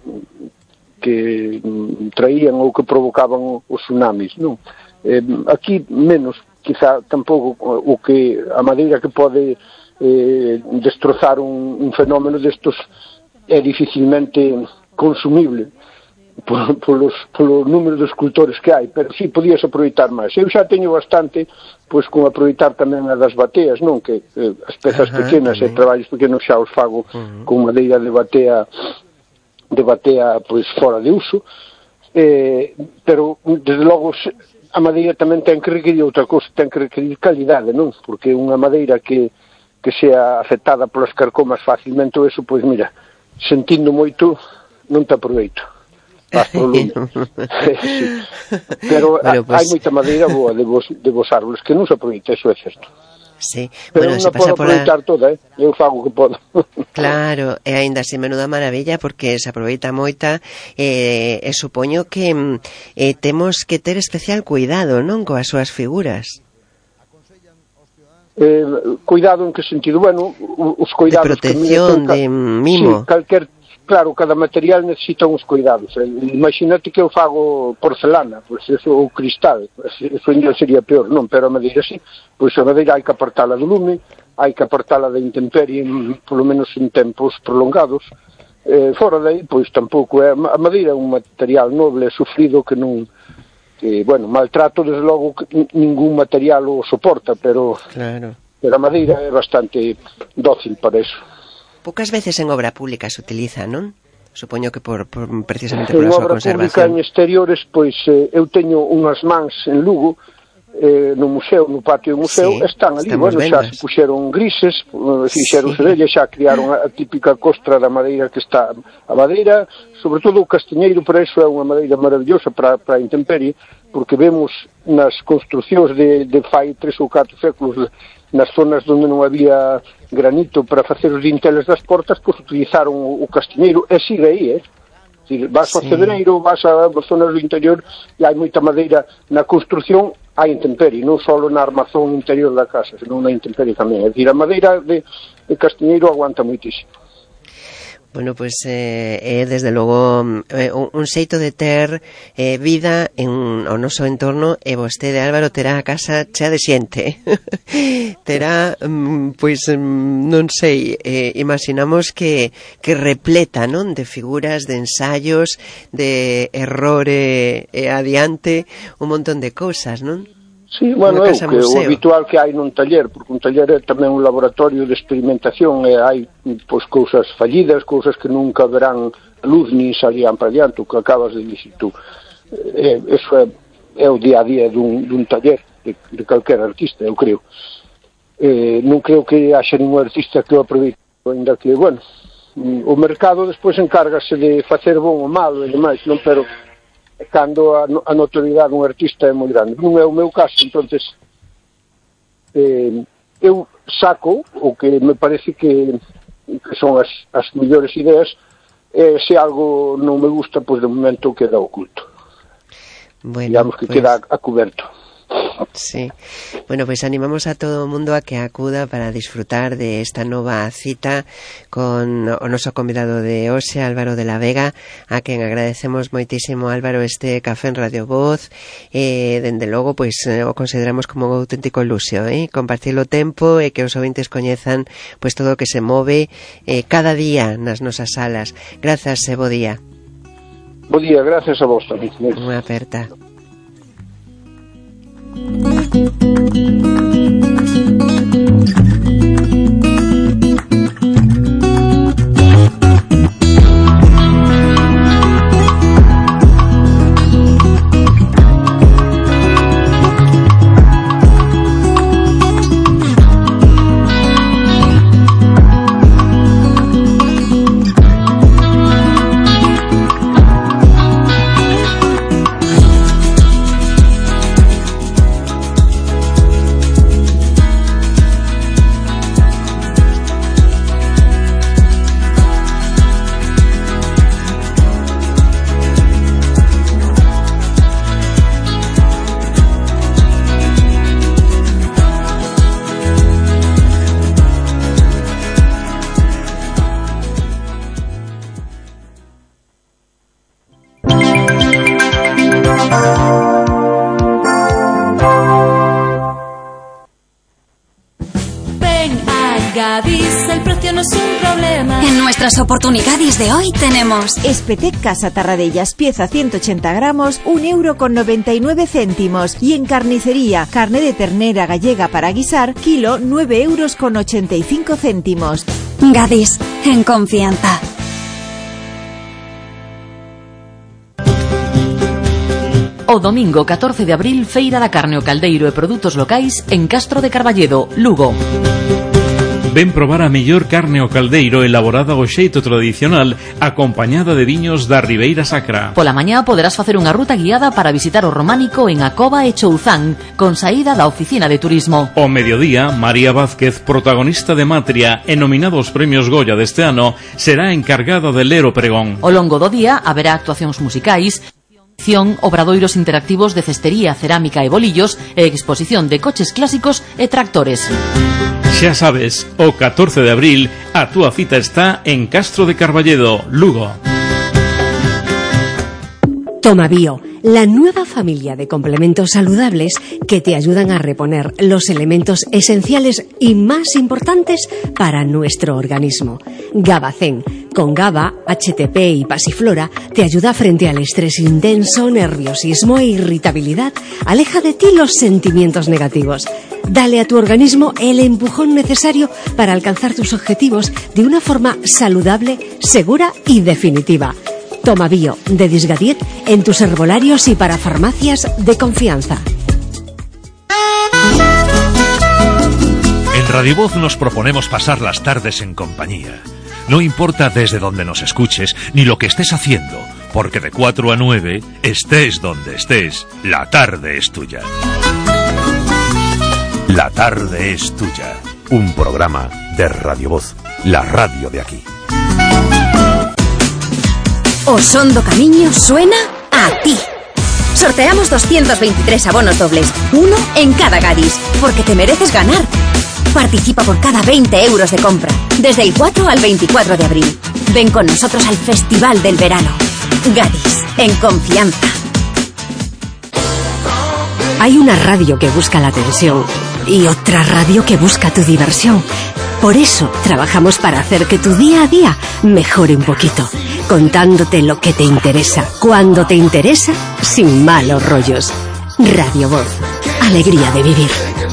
traían ou que provocaban os tsunamis, non? Aquí menos, quizá tampouco a madeira que pode destrozar un fenómeno destos é dificilmente consumible polo número de escultores que hai, pero si podías aproveitar máis. Eu xa teño bastante pois con aproveitar tamén a das bateas, non? Que as pezas pequenas e traballos pequenos xa os fago con madeira de batea pois fora de uso, pero desde logo a madeira tamén ten que requerir outra cousa, ten que requerir calidade, non? Porque unha madeira que sea afectada polas carcomas facilmente, eso, pois mira, sentindo moito non te aproveito. Sí. Pero bueno, pues hai moita madeira boa de vos árboles que non se aproveita, eso é certo. Sí. Pero bueno, non se podo aproveitar toda, eu fago o que podo. Claro, e aínda así menuda maravilla, porque se aproveita moita, e supoño que temos que ter especial cuidado, non, coas súas figuras. Cuidado en que sentido? Bueno, os cuidados de protección, de mimo. Sí, claro, cada material necesita uns cuidados. Imagínate que eu fago porcelana, pois eso, ou cristal, eso ainda sería peor, non? Pero a madeira sí, pois a madeira hai que apartala do lume, hai que apartala da intemperie, polo menos en tempos prolongados. Fora dai, pois tampouco é. A madeira é un material noble e sufrido que non... bueno, maltrato, desde logo, ningún material o soporta, pero a madeira é bastante dócil para eso. Poucas veces en obra pública se utiliza, non? Supoño que precisamente por a súa conservación. En obra pública en exteriores, pois eu teño unhas mans en Lugo no museo, no patio do museo, están ali, bueno, xa se puxeron grises, fixeron cerellas, xa criaron a típica costra da madeira que está, a madeira, sobre todo o castiñeiro, para iso é unha madeira maravillosa para a intemperie, porque vemos nas construcións de fai 3 ou 4 séculos, nas zonas onde non había granito para facer os dinteles das portas, pois utilizaron o castiñeiro, e sigue aí, vas ao Cedreiro, vas a zonas do interior, e hai moita madeira na construción, a intemperie, non só na armazón interior da casa, senón na intemperie tamén. É dicir, a madeira de castiñeiro aguanta moitísimo. Bueno, pois desde logo un xeito de ter vida ao noso entorno, e vostede, Álvaro, terá a casa chea de xente. Terá, pois, non sei, imaginamos que repleta, non? De figuras, de ensaios, de errore adiante, un montón de cousas, non? Sí, bueno, é o habitual que hai nun taller, porque un taller é tamén un laboratorio de experimentación, e hai pois cousas fallidas, cousas que nunca verán a luz ni salían para diante, o que acabas de dicir tú. Eso é o día a día dun taller de calquer artista, eu creo. Non creo que haxa ningún artista que o aproveite, ainda que, bueno, o mercado despois encárgase de facer bon ou malo e demais, non? Pero cando a notoriedade dun artista é moi grande. Non é o meu caso, entonces eu saco o que me parece que son as mellores ideas, e se algo non me gusta, pois de momento queda oculto. Bueno, digamos que queda a coberto. Sí. Bueno, pues animamos a todo o mundo a que acuda para disfrutar de esta nova cita con o noso convidado de hoxe, Álvaro de la Vega, a quen agradecemos moitísimo, Álvaro, este café en Radio Voz. Dende logo, pois o consideramos como un auténtico luxo, compartir o tempo e que os ouvintes coñezan pois todo o que se move cada día nas nosas salas. Grazas e bo día. Bo día, gracias a vos tamén. Unha aperta. Las oportunidades de hoy tenemos Espetec Casa Tarradellas, pieza 180 gramos, 1,99 €. Y en carnicería, carne de ternera gallega para guisar, kilo, 9,85 €. Gadis, en confianza. O domingo 14 de abril, Feira da Carne o Caldeiro e Produtos Locais en Castro de Carballedo, Lugo. Ven probar a mellor carne ao caldeiro elaborada ao xeito tradicional, acompañada de viños da Ribeira Sacra. Pola mañá poderás facer unha ruta guiada para visitar o románico en Acova e Chouzán, con saída da oficina de turismo. Ao mediodía, María Vázquez, protagonista de Matria e nominada aos premios Goya deste ano, será encargada de ler o pregón. Ao longo do día haberá actuacións musicais, obradoiros interactivos de cestería, cerámica e bolillos e exposición de coches clásicos e tractores. Xa sabes, o 14 de abril a túa cita está en Castro de Carballedo, Lugo. Tomabio, la nueva familia de complementos saludables que te ayudan a reponer los elementos esenciales y más importantes para nuestro organismo. Gabacén, con GABA, HTP y pasiflora, te ayuda frente al estrés intenso, nerviosismo e irritabilidad. Aleja de ti los sentimientos negativos. Dale a tu organismo el empujón necesario para alcanzar tus objetivos de una forma saludable, segura y definitiva. Toma Bio, de Disgadiet, en tus herbolarios y para farmacias de confianza. Radio Voz nos proponemos pasar las tardes en compañía. No importa desde dónde nos escuches ni lo que estés haciendo, porque de 4 a 9, estés donde estés, la tarde es tuya. La tarde es tuya. Un programa de Radio Voz, la radio de aquí. Osondo Camiño suena a ti. Sorteamos 223 abonos dobles, uno en cada Gadis, porque te mereces ganar. Participa por cada 20 euros de compra, desde el 4 al 24 de abril. Ven con nosotros al Festival del Verano. Gadis, en confianza. Hay una radio que busca la atención y otra radio que busca tu diversión. Por eso trabajamos para hacer que tu día a día mejore un poquito, contándote lo que te interesa, cuando te interesa, sin malos rollos. Radio Voz, alegría de vivir.